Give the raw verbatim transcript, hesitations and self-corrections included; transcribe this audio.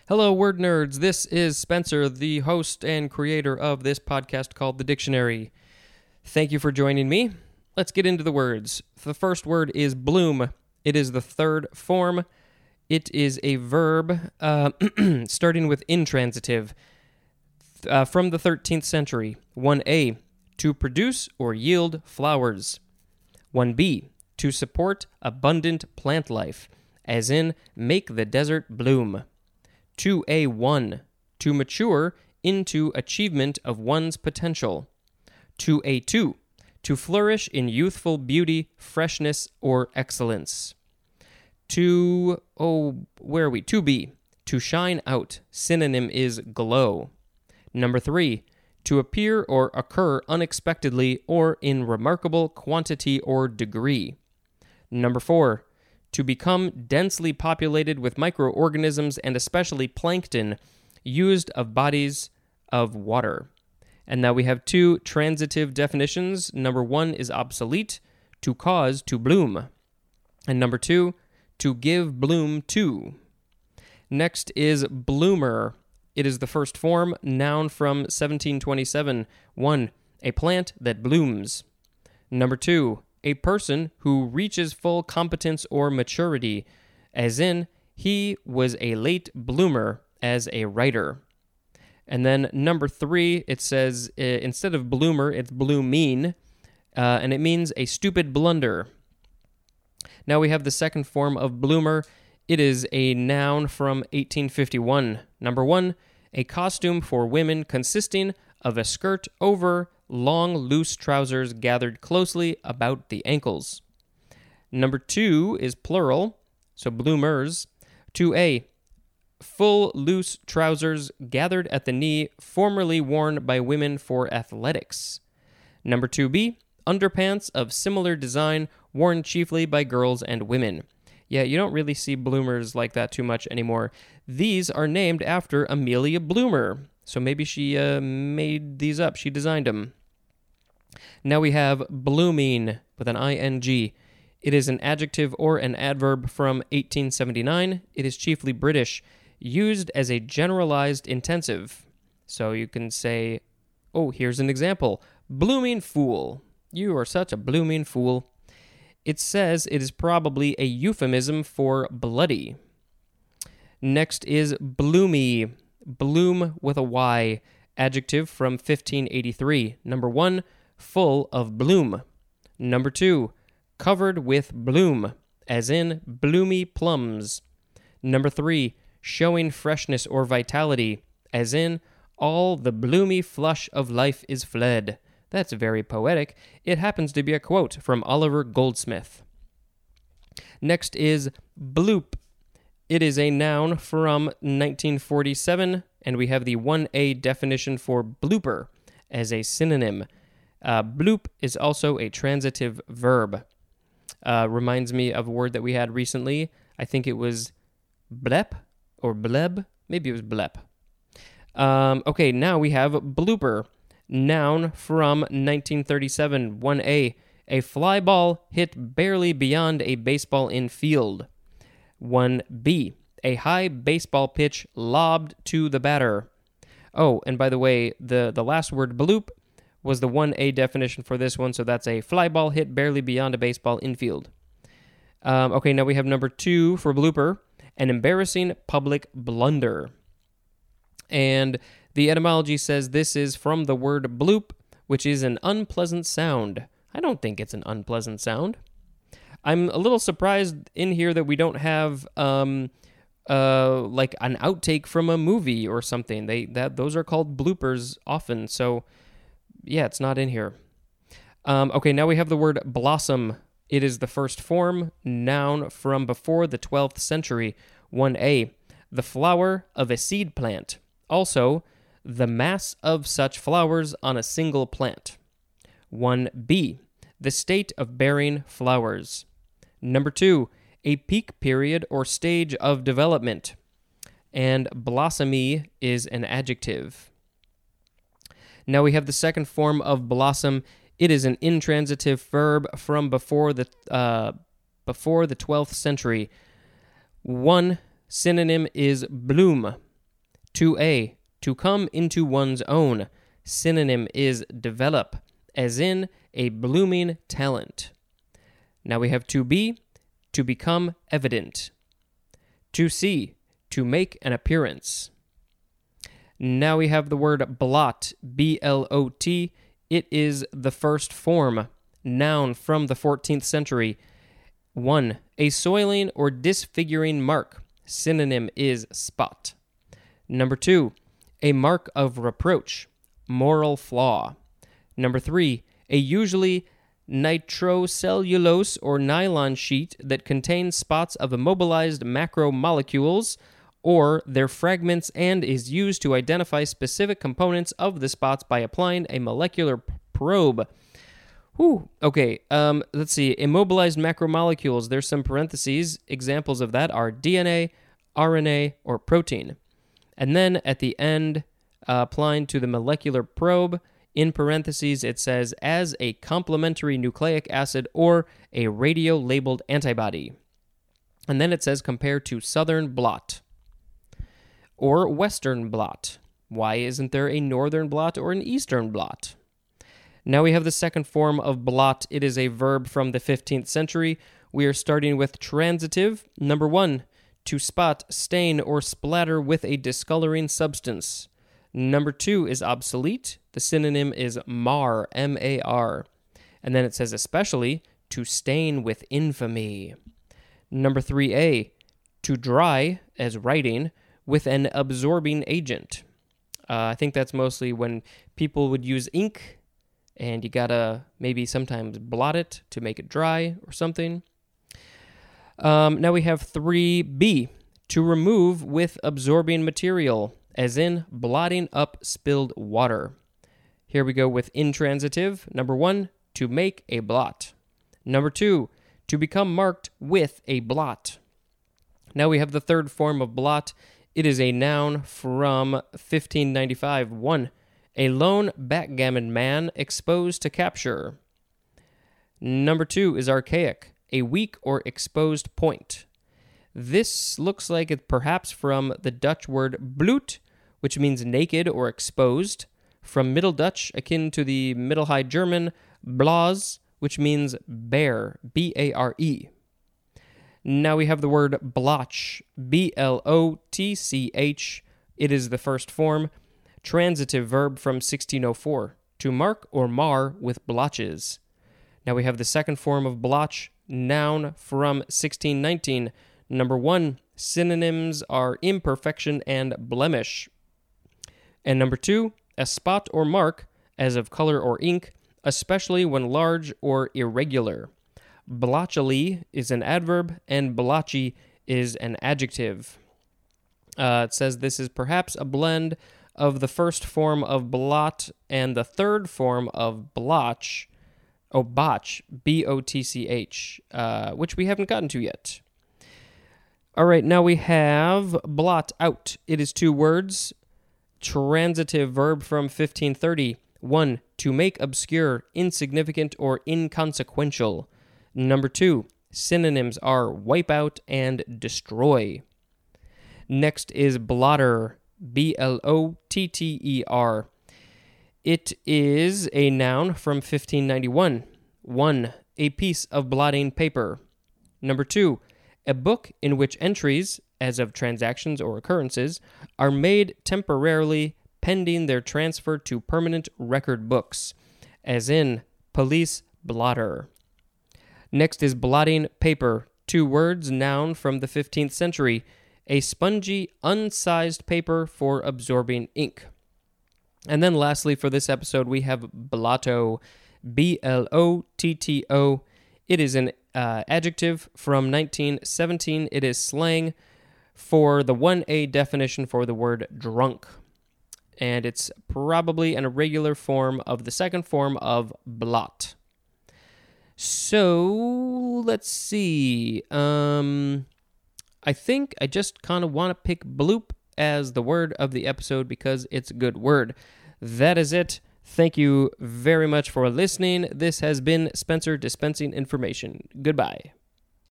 Hello, word nerds. This is Spencer, the host and creator of this podcast called The Dictionary. Thank you for joining me. Let's get into the words. The first word is bloom. It is the third form. It is a verb uh, starting with intransitive uh, from the thirteenth century. one A, to produce or yield flowers. one B, to support abundant plant life, as in make the desert bloom. two A one, to mature into achievement of one's potential. two A two, to flourish in youthful beauty, freshness, or excellence. two, oh, where are we? two B, to shine out. Synonym is glow. Number three, to appear or occur unexpectedly or in remarkable quantity or degree. Number four, to become densely populated with microorganisms and especially plankton used of bodies of water. And now we have two transitive definitions. Number one is obsolete, to cause to bloom. And number two, to give bloom to. Next is bloomer. It is the first form, noun from seventeen twenty-seven. One, a plant that blooms. Number two, a person who reaches full competence or maturity, as in, he was a late bloomer as a writer. And then number three, it says, uh, instead of bloomer, it's blooming, uh, and it means a stupid blunder. Now we have the second form of bloomer. It is a noun from eighteen fifty-one. Number one, a costume for women consisting of a skirt over long, loose trousers gathered closely about the ankles. Number two is plural, so bloomers. two A, full, loose trousers gathered at the knee, formerly worn by women for athletics. Number two B, underpants of similar design worn chiefly by girls and women. Yeah, you don't really see bloomers like that too much anymore. These are named after Amelia Bloomer, so maybe she uh, made these up. She designed them. Now we have blooming with an I N G. It is an adjective or an adverb from eighteen seventy-nine. It is chiefly British, used as a generalized intensive. So you can say, oh, here's an example. Blooming fool. You are such a blooming fool. It says it is probably a euphemism for bloody. Next is bloomy. Bloom with a Y. Adjective from fifteen eighty-three. Number one, full of bloom. Number two, covered with bloom, as in bloomy plums. Number three, showing freshness or vitality, as in all the bloomy flush of life is fled. That's very poetic. It happens to be a quote from Oliver Goldsmith. Next is bloop. It is a noun from nineteen forty-seven, and we have the one A definition for blooper as a synonym. Uh, bloop is also a transitive verb. Uh, reminds me of a word that we had recently. I think it was blep or bleb. Maybe it was blep. Um, okay, now we have blooper. Noun from nineteen thirty-seven. one A, a fly ball hit barely beyond a baseball in field. one B, a high baseball pitch lobbed to the batter. Oh, and by the way, the, the last word bloop was the one A definition for this one, so that's a fly ball hit barely beyond a baseball infield. Um, okay, now we have number two for blooper, an embarrassing public blunder. And the etymology says this is from the word bloop, which is an unpleasant sound. I don't think it's an unpleasant sound. I'm a little surprised in here that we don't have um, uh, like an outtake from a movie or something. They that those are called bloopers often, so yeah, it's not in here. Um, okay, now we have the word blossom. It is the first form, noun from before the twelfth century. one A, the flower of a seed plant. Also, the mass of such flowers on a single plant. one B, the state of bearing flowers. Number two, a peak period or stage of development. And blossomy is an adjective. Now we have the second form of blossom. It is an intransitive verb from before the uh, before the twelfth century. One synonym is bloom. two A, to come into one's own. Synonym is develop, as in a blooming talent. Now we have two B, to become evident. two C, to make an appearance. Now we have the word blot, B L O T. It is the first form, noun from the fourteenth century. one. A soiling or disfiguring mark. Synonym is spot. Number two, a mark of reproach, moral flaw. Number three, a usually nitrocellulose or nylon sheet that contains spots of immobilized macromolecules or their fragments and is used to identify specific components of the spots by applying a molecular probe. Whew. Okay, um, let's see. Immobilized macromolecules, there's some parentheses. Examples of that are D N A, R N A, or protein. And then at the end, uh, applying to the molecular probe, in parentheses, it says, as a complementary nucleic acid or a radio-labeled antibody. And then it says, compared to southern blot or western blot. Why isn't there a northern blot or an eastern blot? Now we have the second form of blot. It is a verb from the fifteenth century. We are starting with transitive. Number one, to spot, stain, or splatter with a discoloring substance. Number two is obsolete. The synonym is mar, M A R. And then it says especially, to stain with infamy. Number three A, to dry, as writing, with an absorbing agent. Uh, I think that's mostly when people would use ink, and you gotta maybe sometimes blot it to make it dry or something. Um, now we have three B, to remove with absorbing material, as in blotting up spilled water. Here we go with intransitive. Number one, to make a blot. Number two, to become marked with a blot. Now we have the third form of blot. It is a noun from fifteen ninety-five. One, a lone backgammon man exposed to capture. Number two is archaic, a weak or exposed point. This looks like it's perhaps from the Dutch word bloot, which means naked or exposed, from Middle Dutch, akin to the Middle High German blaas, which means bare, B A R E. Now we have the word blotch, B L O T C H. It is the first form, transitive verb from sixteen oh four, to mark or mar with blotches. Now we have the second form of blotch, noun from sixteen nineteen. Number one, synonyms are imperfection and blemish. And number two, a spot or mark, as of color or ink, especially when large or irregular. Blotchily is an adverb, and blotchy is an adjective. Uh, it says this is perhaps a blend of the first form of blot and the third form of blotch, oh, botch, B O T C H, uh, which we haven't gotten to yet. All right, now we have blot out. It is two words, transitive verb from fifteen thirty. One, to make obscure, insignificant, or inconsequential. Number two, synonyms are wipe out and destroy. Next is blotter, B L O T T E R. It is a noun from fifteen ninety-one. One, a piece of blotting paper. Number two, a book in which entries, as of transactions or occurrences, are made temporarily pending their transfer to permanent record books, as in police blotter. Next is blotting paper, two words, noun from the fifteenth century, a spongy, unsized paper for absorbing ink. And then lastly for this episode, we have blotto, B L O T T O. It is an uh, adjective from nineteen seventeen. It is slang for the one A definition for the word drunk. And it's probably an irregular form of the second form of blot. So, let's see. Um, I think I just kind of want to pick bloop as the word of the episode because it's a good word. That is it. Thank you very much for listening. This has been Spencer dispensing information. Goodbye.